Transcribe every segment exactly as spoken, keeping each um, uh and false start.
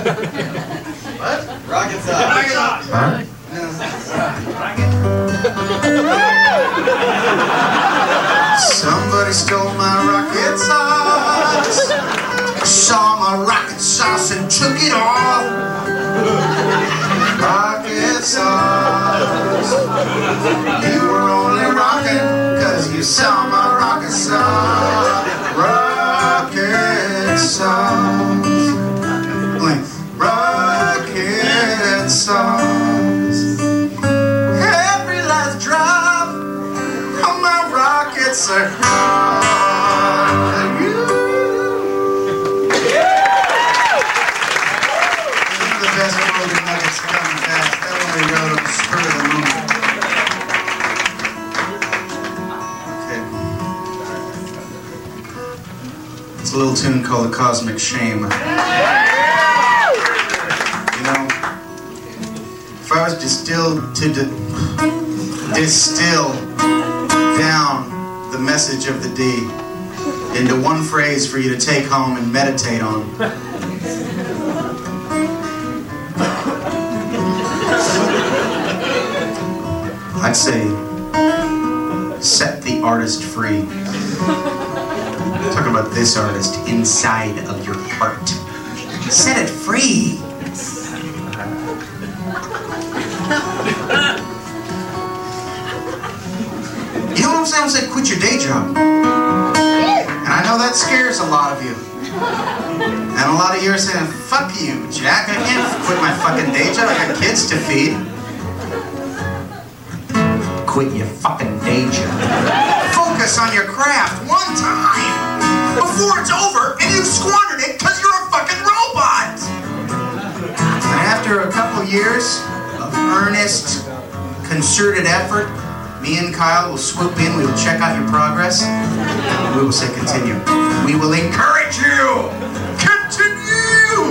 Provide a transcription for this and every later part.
What? Rocket sauce. Rocket sauce. Huh? Somebody stole my rocket sauce. Saw my rocket sauce and took it all. Rocket sauce. You were only rocking cause you saw my rocket sauce. Rocket sauce. Blink. Rocket sauce. Every last drop of my rockets are hot. You. One of the best golden nuggets come fast. That one we wrote on the spur of the moment. Okay. It's a little tune called The Cosmic Shame. You know, if I was distilled to di distill down the message of the D into one phrase for you to take home and meditate on, I'd say, set the artist free. Talk about this artist inside of your heart. Set it free. You know what I'm saying? I'm saying quit your day job. And I know that scares a lot of you. And a lot of you are saying, fuck you, Jack. I can't quit my fucking day job. I got kids to feed. Quit your fucking day job. Focus on your craft one time before it's over and you've squandered it because you're a fucking robot. And after a couple years of earnest, concerted effort, me and Kyle will swoop in, we will check out your progress, and we will say continue. We will encourage you! Continue!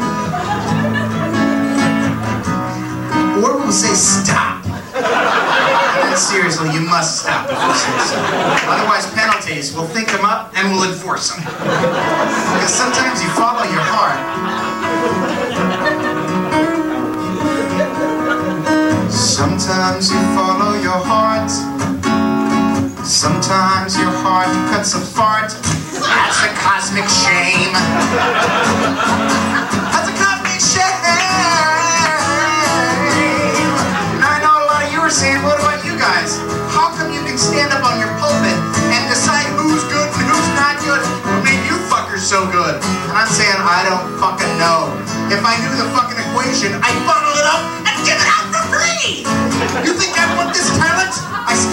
Or we will say stop. And then seriously, you must stop if we say so. Otherwise, penalties, we'll think them up and we'll enforce them. Because sometimes you follow your heart. Sometimes you follow your heart. Sometimes your heart cuts a fart. That's a cosmic shame. That's a cosmic shame. And I know a lot of you are saying, what about you guys? How come you can stand up on your pulpit and decide who's good and who's not good? What made you fuckers so good? And I'm saying, I don't fucking know. If I knew the fucking equation, I'd bundle it up and give it out for free. You think I want this talent? I